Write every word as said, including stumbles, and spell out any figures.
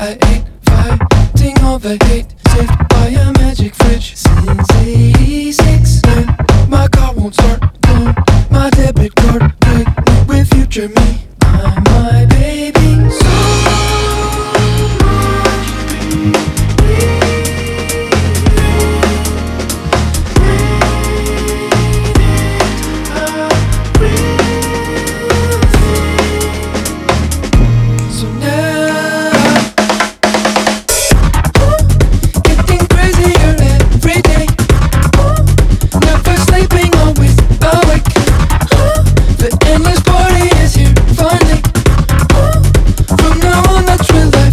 I ate fighting all the hate, saved by a magic fridge since eighty-six. When my car won't start, don't my debit card pregnant with future me.